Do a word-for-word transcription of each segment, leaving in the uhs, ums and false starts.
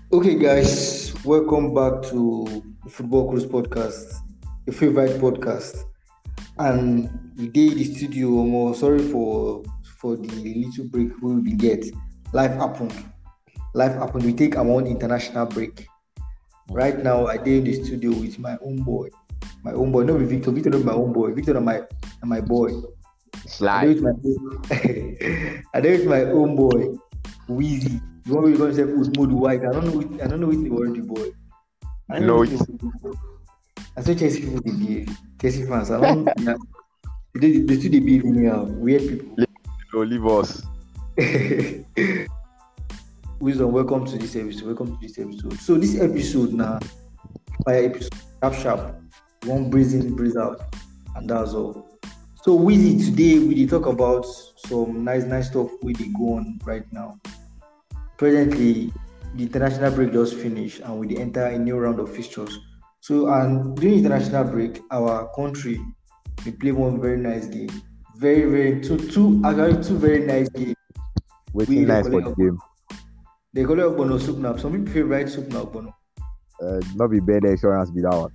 Okay, guys, welcome back to the Football Cruise Podcast, your favorite podcast. And we did the studio. More sorry for for the little break we will get. Life happened. Life happened. We take our own international break. Right now, I did in the studio with my own boy. My own boy, not with Victor. Victor not my own boy. Victor not my not my boy. I Sly. did with my I did with my own boy, Wheezy. You want me to call himself Usmodu White? I don't know. Which, I don't know which the word the boy. I I don't know know which it. the I saw Chelsea people they behave. Chelsea fans. I don't. Yeah, they they still they behave anyhow. Weird people. So leave us. Wisdom, welcome to this episode. Welcome to this episode. So this episode now, fire episode, sharp sharp, one breeze in, breeze out, and that's all. So Wheezy, today we dey talk about some nice nice stuff we dey go on right now. Presently, the international break just finished, and we dey enter a new round of fixtures. So and during international break, our country we play one very nice game. Very very two two actually two very nice games. We Waiting dey nice for collect the game. they call it Ogbono soup now. Some people favorite soup now Ogbono. Uh, not be bad insurance be that one.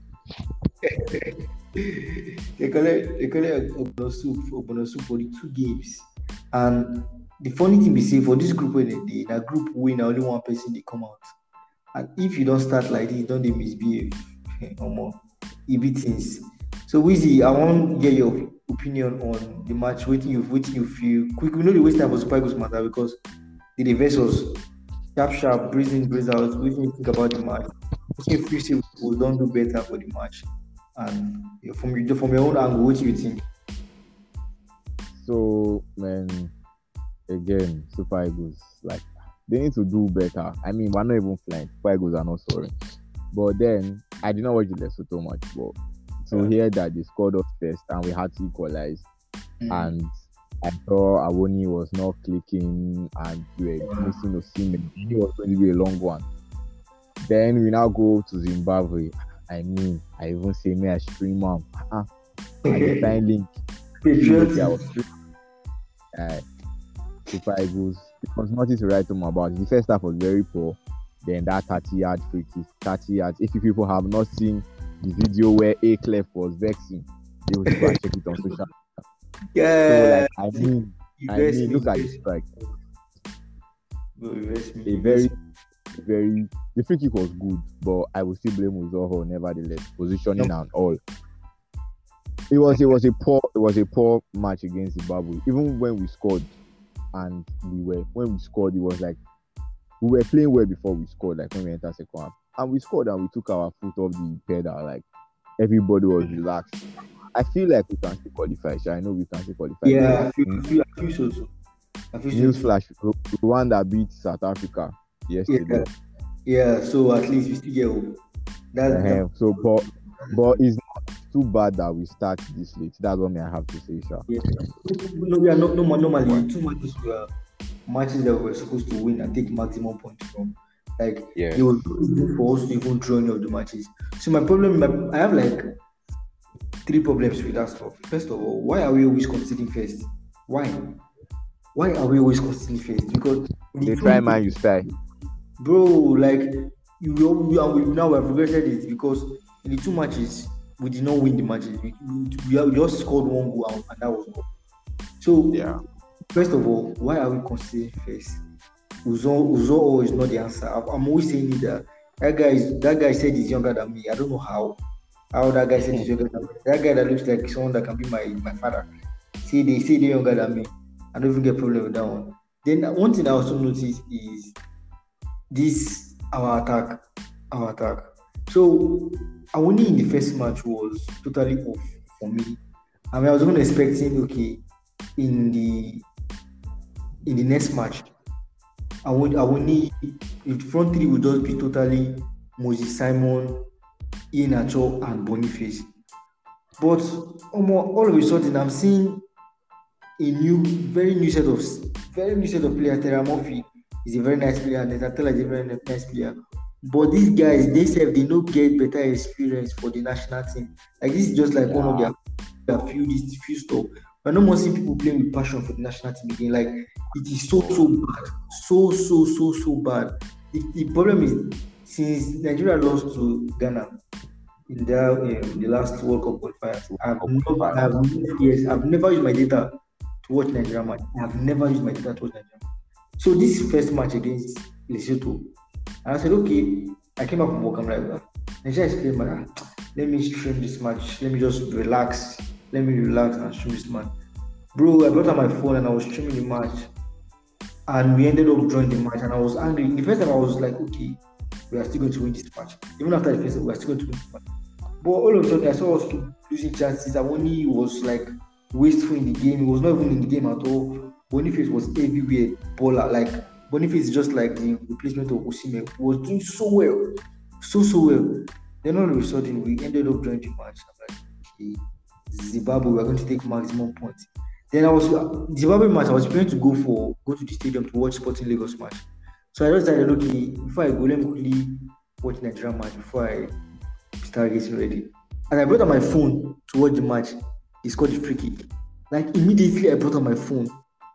they call it they call it Ogbono soup Ogbono soup for the two games. And the funny thing be say for this group wey dem dey, na group wey na only one person dey come out. And if you don't start like this, don't they misbehave? Omo, e be things. So Wheezy, I want get your opinion on the match. Wetin you wetin you feel? Quick, we know the waste time for Super Eagles matter because they dey vex us. Sharp sharp, breeze in, breeze out. Wetin you think about the match? Wetin you feel say we don do better for the match? And yeah, from your from your own angle, what do you think? So man, again, Super Eagles like they need to do better. I mean, we're not even flying. Super Eagles are not sorry. But then I did not watch the Lesotho match, but to hear that they scored us first and we had to equalize, Mm. and I saw Awoni was not clicking and we were missing Osimhen. It was going to be a long one. Then we now go to Zimbabwe. I mean, I even say me a stream am. Uh-uh. At the time link, Patriots. I was uh, Super Eagles. It was nothing to write home about. The first half was very poor. Then that thirty yard free kick, thirty yards. If you people have not seen the video where A Clef was vexing, they will go and check it on social media. So Yeah. like I mean, You I vex mean, me, look at you the vex strike. me, you vex me, A you vex very, me. very the free kick was good, but I will still blame Uzoho nevertheless, positioning and all. It was it was a poor it was a poor match against Zimbabwe. Even when we scored and we were when we scored, it was like we were playing well before we scored, like when we entered second half. And we scored and we took our foot off the pedal, like everybody was relaxed. I feel like we can still qualify. So I know we can still qualify. Yeah, I feel, Mm. I feel, I feel so too. I feel so too. Newsflash: Ru- Rwanda beat South Africa yesterday. Yeah, yeah. So at least we still get hope. That's Uh-huh. So, but but it's not too bad that we start this late. That's what me I have to say, Sha. yeah. No, we are not normal. Normally, two matches were matches that we were supposed to win and take maximum points from. Like Yeah. it was good for us to even draw any of the matches. So my problem, my, I have like three problems with that stuff. First of all, why are we always conceding first? Why? Why are we always conceding first? Because They try man you style. bro, like you will we, are- we now have regretted it because in the two matches we did not win the matches. We, we, we have- we just scored one goal and, and that was all. So Yeah. first of all, why are we considering first? Uzo Uzo is not the answer. I'm, I'm always saying it that that guy is that guy said he's younger than me. I don't know how. How that guy said he's younger than me. That guy that looks like someone that can be my, my father. Say they say they're younger than me. I don't even get problem with that one. Then one thing I also noticed is this our attack, our attack. So Awoni in the first match was totally off for me. I mean, I was even expecting okay in the in the next match, I would I would need the front three would just be totally Moses Simon, Iheanacho, and Boniface. But almost all of a sudden, I'm seeing a new, very new set of very new set of players. Terra Murphy is a very nice player, and Netatola is a very nice player. But these guys, they say they don't get better experience for the national team. Like this is just like one of their, their few this few stuff. We're not more seeing people playing with passion for the national team again. Like it is so so bad, so so so so bad. the, the problem is since Nigeria lost to Ghana in the um, the last World Cup qualifiers, I've never, I've never, yes, I've never used my data to watch Nigeria match. I've never used my data to watch Nigeria match. So this first match against Lesotho, and I said, okay, I came up from work. I'm like, Nigeria is playing, man. Let me stream this match. Let me just relax. Let me relax and stream this match. Bro, I brought out my phone and I was streaming the match. And we ended up drawing the match. And I was angry. The first time I was like, okay, we are still going to win this match. Even after the first time, we are still going to win this match. But all of a sudden, I saw us losing chances. Awoni was like wasteful in the game. He was not even in the game at all. Boniface was everywhere. Baller. Like, Boniface is just like the replacement of Osimhen. He was doing so well. So, so well. Then all of a sudden, we ended up drawing the match. I'm like, okay, Zimbabwe, we're going to take maximum points. Then I was Zimbabwe match. I was planning to go for go to the stadium to watch Sporting Lagos match. So I just decided, okay, before I go, let me quickly watch Nigeria match before I start getting ready. And I brought out my phone to watch the match. He scored the free kick. Like immediately, I brought out my phone.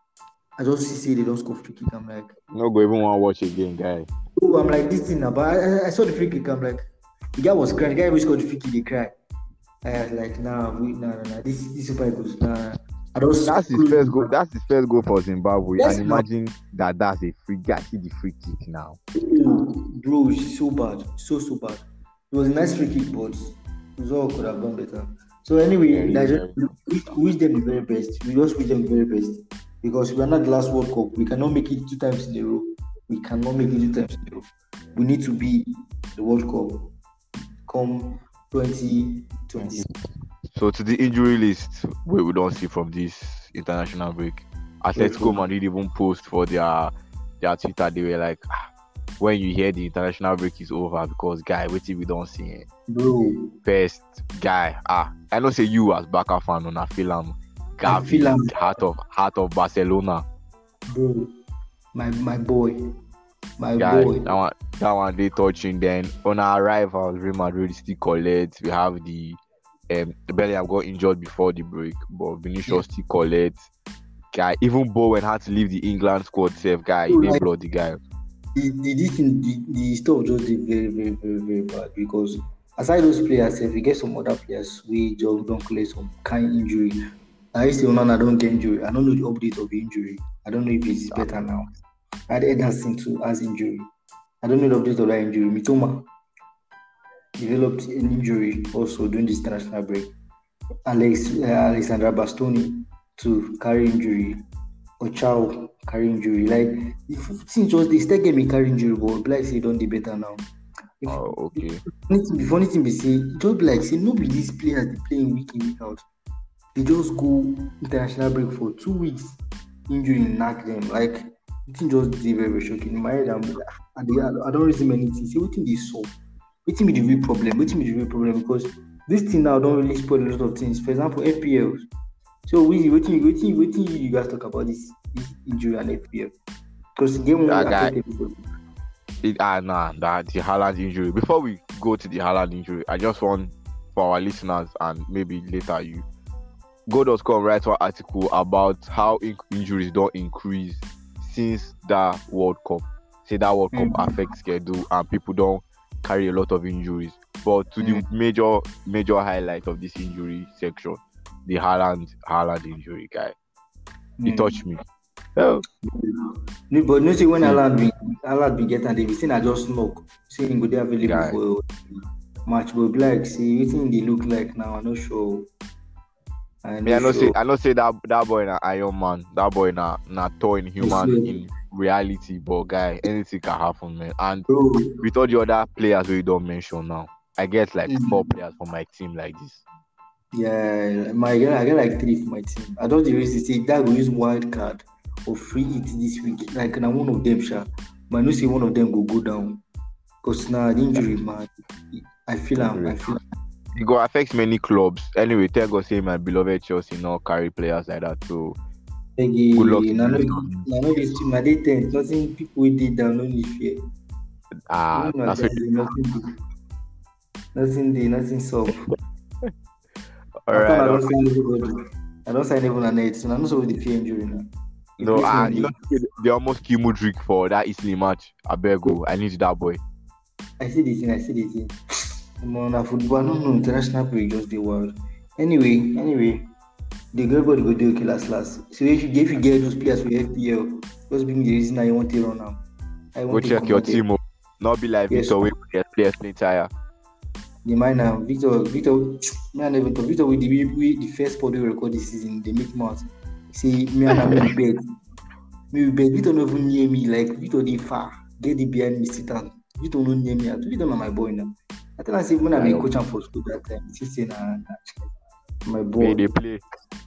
I just see they don't score free kick. I'm like, no go even want to watch again, guy. Oh, I'm like this thing now, but I, I saw the free kick. I'm like, the guy was crying. The guy who scored the free kick, they cry. I was like, nah, we, nah, nah, nah. This, this Super Eagles, nah. I don't that's his first goal. That's his first goal for Zimbabwe. That's and imagine not... that that's a free guy. See the free kick now. Bro, it's so bad, so so bad. It was a nice free kick, but Uzor could have done better. So anyway, yeah, Nigeria, yeah. we, we wish them the very best. We just wish them the very best because we are not the last World Cup. We cannot make it two times in a row. We cannot make it two times in a row. We need to be the World Cup come twenty twenty. So to the injury list, we we don't see from this international break. Atletico Madrid even post for their their Twitter. They were like, ah, when you hear the international break is over, because guy, wait till we don't see it. Bro, first guy, ah, I know say you as Barca fan on a film, Gavi, heart of heart of Barcelona. Bro, my my boy, my guy, boy. That one, that one they touching. Then on our arrival, Real Madrid still collect. We have the um Bellingham got injured before the break, but Vinicius yeah. still collect. Guy, even Bowen had to leave the England squad. Safe guy, he didn't blood the guy. The the, the, the stuff just did very very very very bad because aside those players, if we get some other players, we just don't play some kind of injury. I used to know I don't get injury. I don't know the update of the injury. I don't know if it's better now. I had Ederson too as injury. I don't know the update of that injury. Mitoma developed an injury also during this international break. Alex uh, Alexandra Bastoni to carry injury. Ochao carry injury. Like if since just they still get me carry injury, but like say don't be better now. If, oh, okay. Before anything be say, just be like say nobody these players they playing week in week out. They just go international break for two weeks. Injury knock them. Like it just very very shocking. In my head, I'm, I, I don't reason anything. Say what thing they saw. What thing be the real problem? What thing be the real problem? Because this thing now don't really spoil a lot of things. For example, F P Ls. So we waiting, waiting, waiting. You guys talk about this, this injury and F P L because the game that guy. It, ah nah, that the Haaland injury. Before we go to the Haaland injury, I just want for our listeners and maybe later you go dot com write one article about how in- injuries don't increase since that World Cup. Say that World Cup mm-hmm. affects schedule and people don't carry a lot of injuries. But to mm-hmm. the major major highlight of this injury section. The Haaland, Haaland injury guy. He mm. touched me. Oh. No, but no, see when Haaland be Haaland be get and they be saying I just smoke. Saying go they available guy. For match, but like see everything they look like now. I'm not sure. I Me, I know sure. say I know say that that boy na Iron Man. That boy na na toy in human in reality, but guy, anything can happen, man. And Bro. with all the other players we don't mention now, I get like mm. four players from my team like this. Yeah, my I get, I get like three for my team. I don't use to say that will use wild card or free hit this week. Like now one of them, sure. But I know say one of them will go down. Because now the injury, man, I feel I'm, I feel it go affect many clubs. Anyway, tell God say my beloved Chelsea not carry players like that. So good luck. I know this team, I did ten. Nothing people did down, no need fear. Ah, no, that's nothing, nothing, nothing, nothing, nothing solved. All right. I don't sign everybody. I don't sign everyone on it. So I'm not so with the fear injury now. No, ah, Replacement you know day. they almost kill Mudrik for that Italy match. I beg go. I need that boy. I see the thing. I see the thing. Come on, na football. No, no, international break just the world. Anyway, anyway, the girl body go do okay last last. So if you if you get those players for F P L, just be me the reason I want to run now. I Go want to check come your out there. team. Oh. Not be like Yes, Victor. We get players play tire. the mind now, Victor, Victor, me and Victor, Victor, we the we the first pod we record this season. They make mouth. See me and I me bed, me bed. Victor not even near me. Like Victor, they far. Get the behind me sit down. Victor no near me. Victor not my boy now. I tell I say when I be coach am for school that time, he say na na my boy. May they play.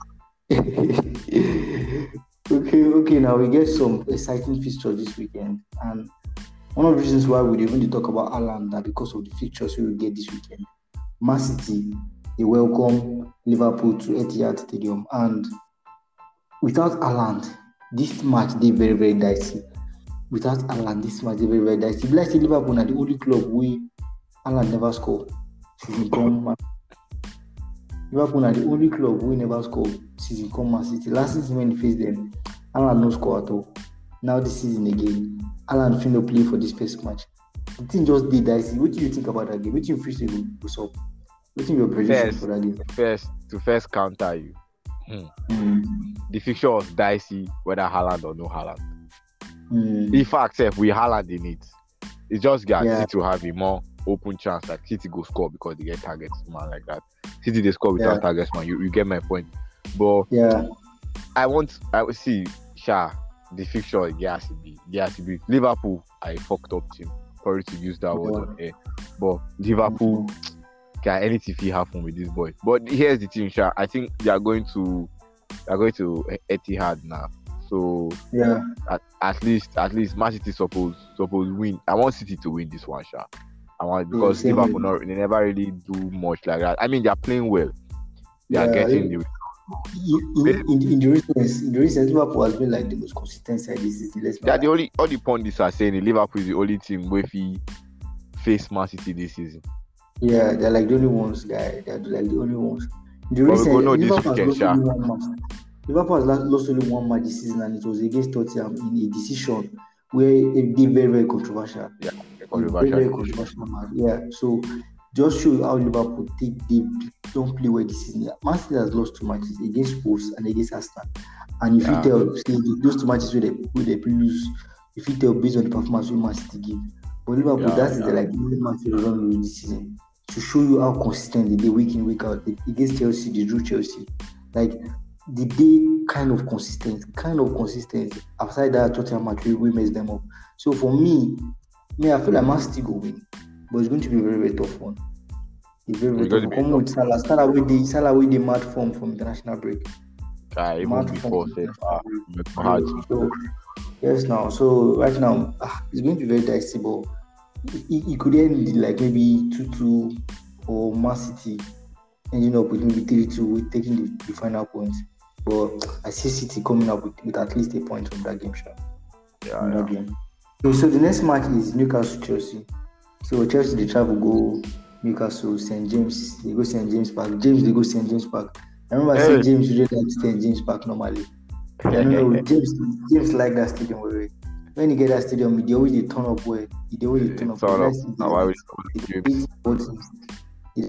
okay, okay. Now we get some exciting fixtures this weekend, and one of the reasons why we even talk about Haaland that because of the fixtures we will get this weekend. Man City, they welcome Liverpool to Etihad Stadium, and without Haaland, this match they very very dicey. Without Haaland, this match they very very dicey. Like say Liverpool are the only club we Haaland never score. Season come, Liverpool are the only club we never score season come Man City. Last season when he faced them, Haaland no score at all. Now this season again, Haaland finna play for this first match. The thing just did dicey. What do you think about that game? What do you feel say what's up? What is your prediction First, for that game? first to first counter you. Hmm. Mm. The fixture was dicey whether Haaland or no Haaland. Mm. In fact, if we Haaland in it, it's just guaranteed Yeah. to have a more open chance that City go score because they get targets, man, like that. City they score without Yeah. targets, man. You, you get my point. But Yeah, I want I will see Sha the fixture it has to be it has to be Liverpool are a fucked up team. Sorry to use that word on air. But Liverpool can anything fit happen with this boy. But here's the thing, Sha. I think they are going to they are going to Etihad now. So yeah, at, at least at least Man City suppose suppose win. I want City to win this one, Sha. I want because same Liverpool here. not, they never really do much like that. I mean they are playing well. They are Yeah, getting it- the In, in, in, in the recent, in the recent, Liverpool has been like the most consistent side this season. Let's they are not the lie. only all the pundits are saying that Liverpool is the only team where he face Man City this season. Yeah, they're like the only ones, guy. They're like the only ones. In the But we recent, go know this Liverpool has weekend, lost Sha. only one match. Liverpool has lost lost only one match this season, and it was against Tottenham in a decision where it did very, very controversial. Yeah, A very, very controversial match. Yeah, so just show you how Liverpool take they don't play well this season. Man City has lost two matches against Wolves and against Arsenal. And if Yeah. you tell say those two matches where they where they lose, if you tell based on the performance we Man City give. But Liverpool, Yeah, that is yeah. the like the only match they don't lose this season. To show you how consistent they did week in, week out. They, against Chelsea, they drew Chelsea. Like the day kind of consistent, kind of consistent. Outside that Tottenham match, we, we messed them up. So for me, me, I feel like Man City go win. But it's going to be a very, very tough one. A very, very It's going tough to one. be Come with Salah. Salah with the Salah with the mad form from international break. Uh, even Mad before form. said uh, hard. So, yes, now. So right now, ah, it's going to be very dicey, but it, it, it could end like maybe two two or Man City ending up with maybe three two, with taking the, the final points. But I see City coming up with, with at least a point from that game, sure. Yeah, From yeah. that game. So, so the next match is Newcastle Chelsea. So Chelsea they travel go Newcastle, Saint James, they go Saint James Park. James they go Saint James Park. I remember Hey. Saint James usually like Saint James Park normally. I don't know. James James like that stadium where when you get that stadium, they always they turn up where they always they turn up. Turn up. Let's see, Now, why we they- call they- it they- James? they-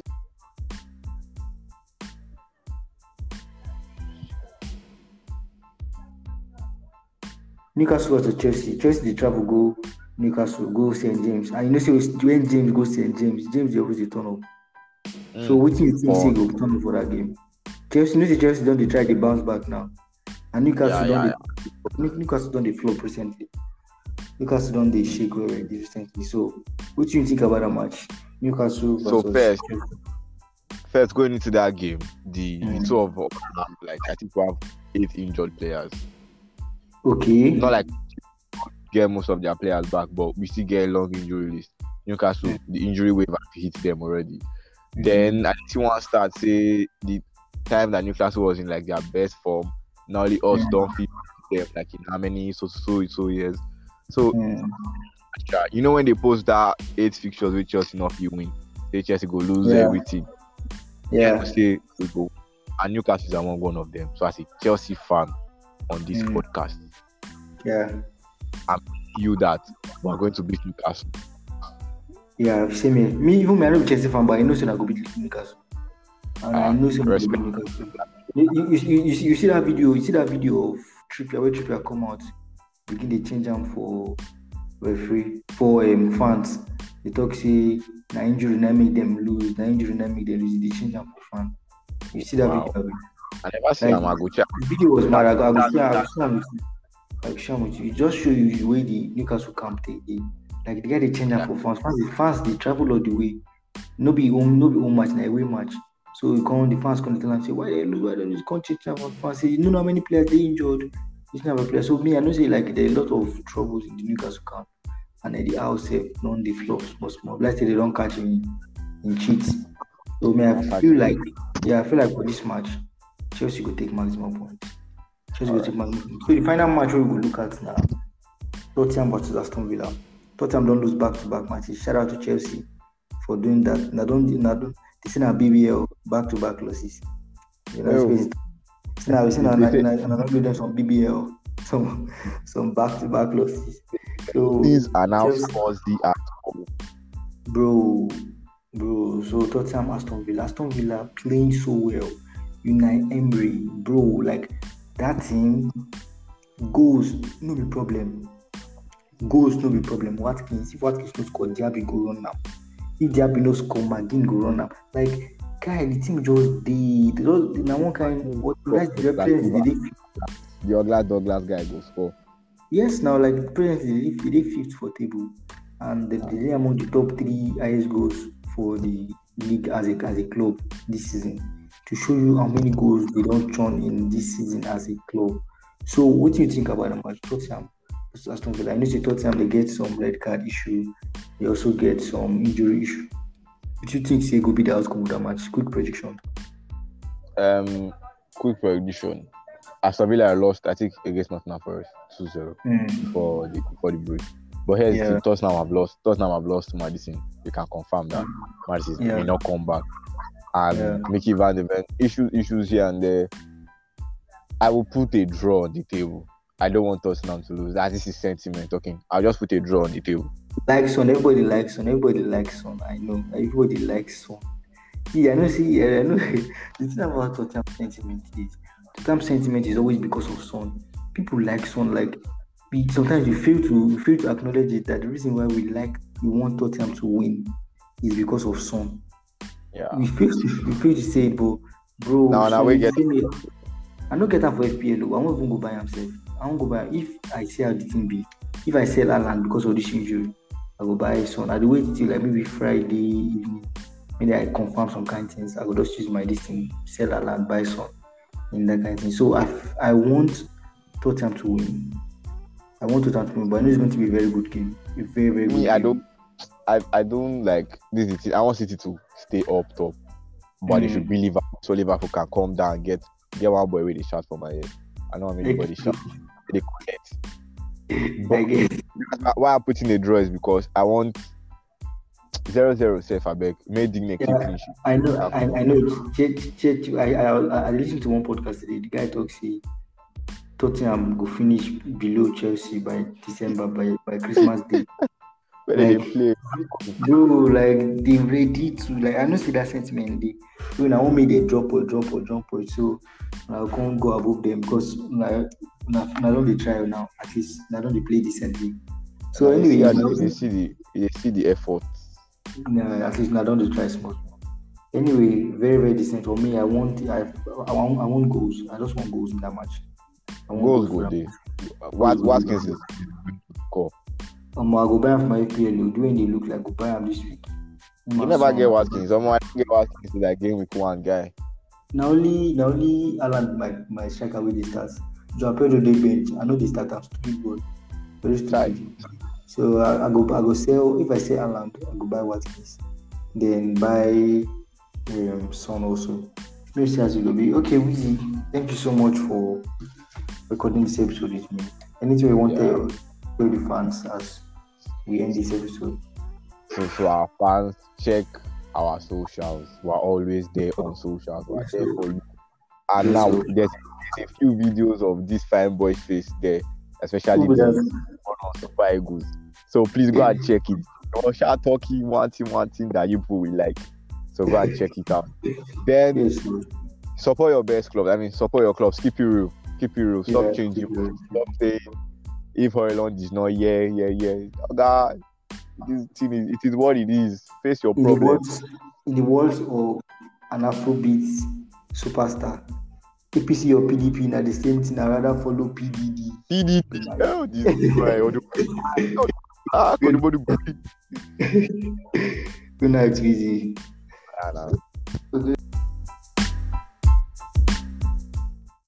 Newcastle was to Chelsea. Chelsea they travel go Newcastle, go Saint James. And you know, say when James goes Saint James, James they always they turn up. So what do you think say go turn up for that game? Chelsea, you know, say Chelsea don't they try to bounce back now, and Newcastle Yeah, don't they, New- Newcastle don't they flop recently. Newcastle don't they shake well well recently. So what do you think about that match? Newcastle So versus first, Chelsea. first going into that game, the, Mm. the two of us have, like I think we have eight injured players. Okay. Not like get most of their players back, but we still get a long injury list. Newcastle, the injury wave has hit them already. Then I see one start say the time that Newcastle was in like their best form. Now the us Mm. don't feel them like in how many so so so years. So Mm. yeah, you know when they post that eight fixtures with Chelsea not you win, they Chelsea go lose Yeah. everything. Yeah. Say we go, and Newcastle is among one of them. So as a Chelsea fan, on this Mm. podcast. Yeah. You that we're going to beat Newcastle. Yeah, same here. Me, even me, I'm not a Chelsea fan, but I know so I go beat Newcastle. And I Ah, know so I go respect. beat Newcastle. You, you, you, you, you see you see that video, you see that video of Trippier, where Trippier come out, begin they change them for referee, for um, fans. They talk say, na injury na make them lose, na injury na make them lose. They change them for fans. You see that Wow. video? I never see Like, him. I go check. the video was mad. I go, I go share, I go share with you. I go share with you. It just show you the way the Newcastle camp they, they like the guy they change them for fans. Fans, the fans they travel all the way. No be home, no be home match, na away match. So you come, the fans come tell and say, why they lose, why they lose? Can't change them for fans. Say, you know how many players they injured. You have a player. So me, I know say like there are a lot of troubles in the Newcastle camp, and at the house, non the flop small small. Let's say they don't catch me in cheats. So me, I feel like yeah, I feel like for this match, Chelsea will take maximum points. Chelsea will take maximum points. So the final match we will look at now, Tottenham versus Aston Villa. Tottenham don't lose back to back matches. Shout out to Chelsea for doing that. Now don't, now don't. This is a B B L back to back losses. You know, Oh. now we see now, and I'm not doing them some B B L, some some back to back losses. So These are now Chelsea- Swansea at home. bro, bro. So Tottenham, Aston Villa, Aston Villa playing so well. Unai Emery, bro, like that team goals no be problem. Goals no be problem. Watkins, if Watkins no score, Diaby go run now. If Diaby no score, McGinn go run now. Like, guy, the team just did. They just now one kind what guys the represents they did. The Douglas Douglas guy go score. Yes, now like the president they did, they did fifth for table, and they they are among the top three highest goals for the league as a as a club this season. To show you how many goals they don't churn in this season as a club. So, what do you think about the match? Tottenham versus Aston Villa. I know say Tottenham they get some red card issue. They also get some injury issue. What do you think say go be the outcome of that match? Quick prediction. Um, quick prediction. Aston Villa lost, I think, against Nottingham Forest two zero Mm. for the for the break. But here's Yeah. the thing, Tottenham have lost. Tottenham have lost to Madison. You can confirm that Madison Yeah. may not come back. And Yeah. Mickey Van de Ven, issues issues here and there. I will put a draw on the table. I don't want Tottenham to lose. That is his sentiment talking. I'll just put a draw on the table. Like Son, everybody likes Son. Everybody likes Son. I know. Everybody likes Son. Yeah, I know. See, yeah, I know. The thing about Tottenham sentiment is Tottenham sentiment is always because of Son. People like Son. Like we, sometimes you fail to you fail to acknowledge it that the reason why we like we want Tottenham to win is because of Son. Yeah. We fail to we fail to say it, but bro. Now, now Son we is get- same- I don't get that for F P L. I won't even go buy himself. I won't go buy. If I see how the thing be, if I sell Alan because of this injury, I go buy Son. I do wait till like maybe Friday evening. Maybe I confirm some kind of things. I will just use my this thing, sell Alan, buy Son, in that kind of thing. So I I want Tottenham to win. I want Tottenham to win, but I know it's going to be a very good game. A very very good Me, game. I don't I, I don't like this is it. I want City to stay up top. But they Mm. should be Liverpool so Liverpool can come down and get get one boy with a shot for my head. I know how many body shot they could get. I guess. Why I'm putting a draw is because I want zero zero safe I beg. May Digne keep Yeah. clean sheet. I know, I, I know. Che, che, che, I, I, I listened to one podcast today. The guy talks say Tottenham go finish below Chelsea by December, by, by Christmas Day. Where they Like- play. Bro, like they ready to like. I don't see that sentiment. They, so now want me they drop or drop or jump or so. I can't go above them because now, now, now don't they try now. At least now don't they play decently. So They anyway, see, you and know, they see the they see the effort. no, at least now don't they try small. Anyway, very very decent for me. I want I, I want I want goals. I just want goals in that match. I want Goals for go that. there. Wat Watkins is score. Um, I go buy am for my F P L. Do when they look like go buy am this week. You never get Watkins. Someone get Watkins to that game with one guy. Now only now only Alan my my striker with the stars. Joao Pedro dey bench. I know they start am stupid goal. Very stupid. So I, I go I go sell if I sell Alan, I go buy Watkins. Then buy um Son also. Let's see as it will be. Okay, Wizzy, thank you so much for recording this episode with me. Anything you want to tell, tell the fans as we end this episode? So to our fans, check our socials. We're always there on socials. We're there for you. And Yes, now sir. there's there's a few videos of this fine boy face there, especially Who the does? one of Super Eagles. So please go and check it. No, shall talking one thing, one thing that you people will like. So go and check it out. Then Yes. support your best club. I mean, support your clubs. Keep it real. Keep it real. Stop Yeah, changing. yeah. Stop saying if Hoyland is not yeah, yeah, yeah. Oh, God, this thing is, it is what it is. Face your In the problems. words, in the words of an Afrobeat superstar, A P C or P D P, now the same thing. I rather follow P D D. P D P. Oh, this guy. Oh, the- ah, Good. God, the- Good night, Wheezy. Ah, nah. Okay.